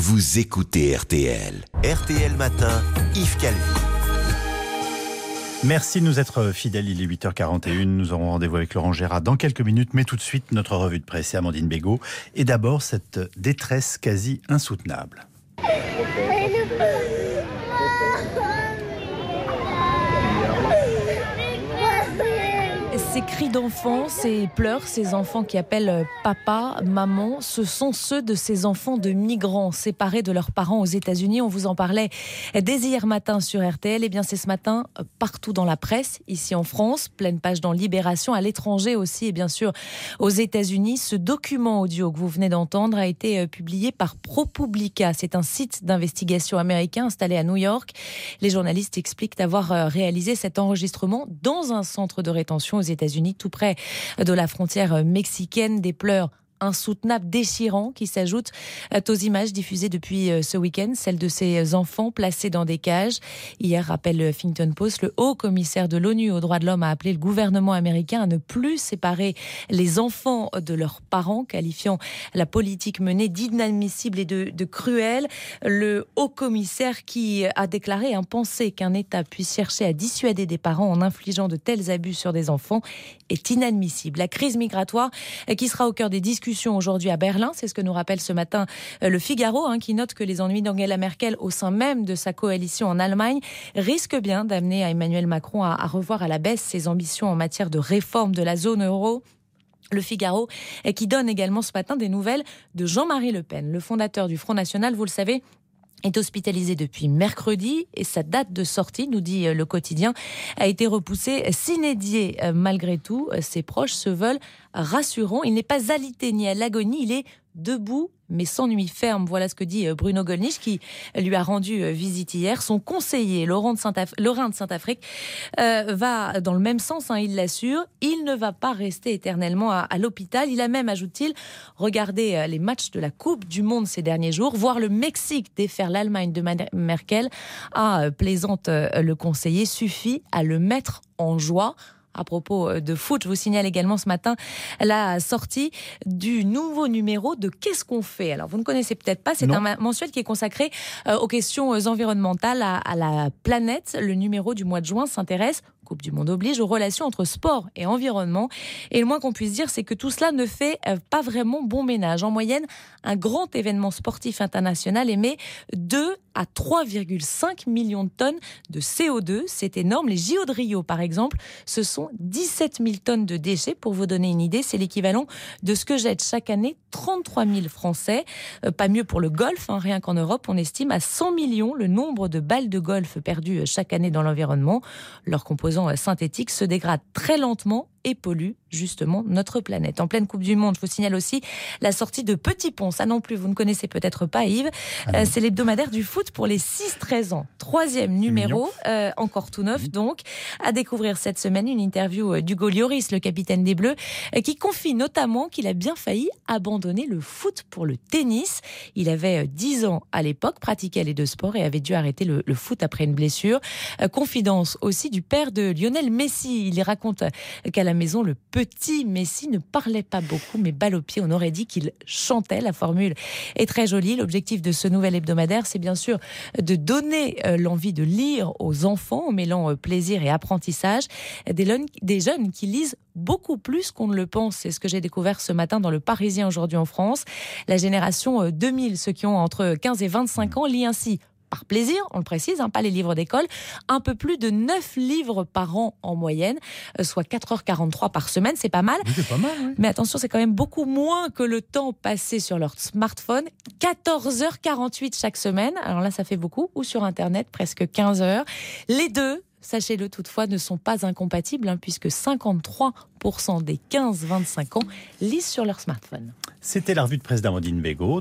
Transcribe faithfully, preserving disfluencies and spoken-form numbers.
vous écoutez R T L. R T L Matin, Yves Calvi. Merci de nous être fidèles, il est huit heures quarante et une, nous aurons rendez-vous avec Laurent Gérard dans quelques minutes, mais tout de suite notre revue de presse et Amandine Bégaud. Et d'abord cette détresse quasi insoutenable. Ces cris d'enfants, ces pleurs, ces enfants qui appellent papa, maman, ce sont ceux de ces enfants de migrants séparés de leurs parents aux États-Unis. On vous en parlait dès hier matin sur R T L. Et bien c'est ce matin partout dans la presse, ici en France, pleine page dans Libération, à l'étranger aussi et bien sûr aux États-Unis. Ce document audio que vous venez d'entendre a été publié par ProPublica. C'est un site d'investigation américain installé à New York. Les journalistes expliquent avoir réalisé cet enregistrement dans un centre de rétention aux États-Unis. États-Unis, tout près de la frontière mexicaine. Des pleurs insoutenables, déchirants, qui s'ajoutent aux images diffusées depuis ce week-end, celles de ces enfants placés dans des cages. Hier, rappelle le Huffington Post, le haut commissaire de l'ONU aux droits de l'homme a appelé le gouvernement américain à ne plus séparer les enfants de leurs parents, qualifiant la politique menée d'inadmissible et de, de cruelle. Le haut commissaire qui a déclaré hein, penser qu'un État puisse chercher à dissuader des parents en infligeant de tels abus sur des enfants est inadmissible. La crise migratoire qui sera au cœur des discussions aujourd'hui à Berlin, c'est ce que nous rappelle ce matin le Figaro, hein, qui note que les ennuis d'Angela Merkel au sein même de sa coalition en Allemagne risquent bien d'amener à Emmanuel Macron à, à revoir à la baisse ses ambitions en matière de réforme de la zone euro. Le Figaro qui donne également ce matin des nouvelles de Jean-Marie Le Pen, le fondateur du Front National, vous le savez, est hospitalisé depuis mercredi et sa date de sortie, nous dit le quotidien, a été repoussée sine die. Malgré tout, ses proches se veulent rassurants. Il n'est pas alité ni à l'agonie, il est debout mais sans nuit ferme. Voilà ce que dit Bruno Gollnisch qui lui a rendu visite hier. Son conseiller, Laurent de Saint-Af- Laurent de Saint-Affrique, euh, va dans le même sens, hein, il l'assure. Il ne va pas rester éternellement à, à l'hôpital. Il a même, ajoute-t-il, regardé les matchs de la Coupe du Monde ces derniers jours, voir le Mexique défaire l'Allemagne de Merkel. Ah, plaisante le conseiller, suffit à le mettre en joie. À propos de foot, je vous signale également ce matin la sortie du nouveau numéro de Qu'est-ce qu'on fait ? Alors, vous ne connaissez peut-être pas, c'est non. un mensuel qui est consacré aux questions environnementales, à, à la planète. Le numéro du mois de juin s'intéresse, Coupe du Monde oblige, aux relations entre sport et environnement. Et le moins qu'on puisse dire, c'est que tout cela ne fait pas vraiment bon ménage. En moyenne, un grand événement sportif international émet deux à trois virgule cinq millions de tonnes de C O deux. C'est énorme. Les J O de Rio, par exemple, ce sont dix-sept mille tonnes de déchets. Pour vous donner une idée, c'est l'équivalent de ce que jettent chaque année trente-trois mille Français. Euh, pas mieux pour le golf, hein. Rien qu'en Europe, on estime à cent millions le nombre de balles de golf perdues chaque année dans l'environnement. Leurs composants synthétiques se dégradent très lentement et pollue justement notre planète. En pleine Coupe du Monde, je vous signale aussi la sortie de Petit Pont. Ça non plus, vous ne connaissez peut-être pas, Yves. Euh, c'est l'hebdomadaire du foot pour les six treize ans. Troisième numéro, euh, encore tout neuf donc. À découvrir cette semaine, une interview d'Hugo Lloris, le capitaine des Bleus, euh, qui confie notamment qu'il a bien failli abandonner le foot pour le tennis. Il avait dix ans à l'époque, pratiquait les deux sports et avait dû arrêter le, le foot après une blessure. Euh, confidence aussi du père de Lionel Messi. Il y raconte qu'à la maison, le petit Messi ne parlait pas beaucoup, mais balle au pied, on aurait dit qu'il chantait. La formule est très jolie. L'objectif de ce nouvel hebdomadaire, c'est bien sûr de donner l'envie de lire aux enfants, en mêlant plaisir et apprentissage. Des, des jeunes qui lisent beaucoup plus qu'on ne le pense. C'est ce que j'ai découvert ce matin dans Le Parisien aujourd'hui en France. La génération deux mille, ceux qui ont entre quinze et vingt-cinq ans, lit ainsi par plaisir, on le précise, hein, pas les livres d'école, un peu plus de neuf livres par an en moyenne, euh, soit quatre heures quarante-trois par semaine, c'est pas mal. Oui, c'est pas mal, oui. Mais attention, c'est quand même beaucoup moins que le temps passé sur leur smartphone, quatorze heures quarante-huit chaque semaine, alors là ça fait beaucoup, ou sur Internet, presque quinze heures. Les deux, sachez-le toutefois, ne sont pas incompatibles, hein, puisque cinquante-trois pour cent des quinze vingt-cinq ans lisent sur leur smartphone. C'était la revue de presse d'Amandine Bégaud.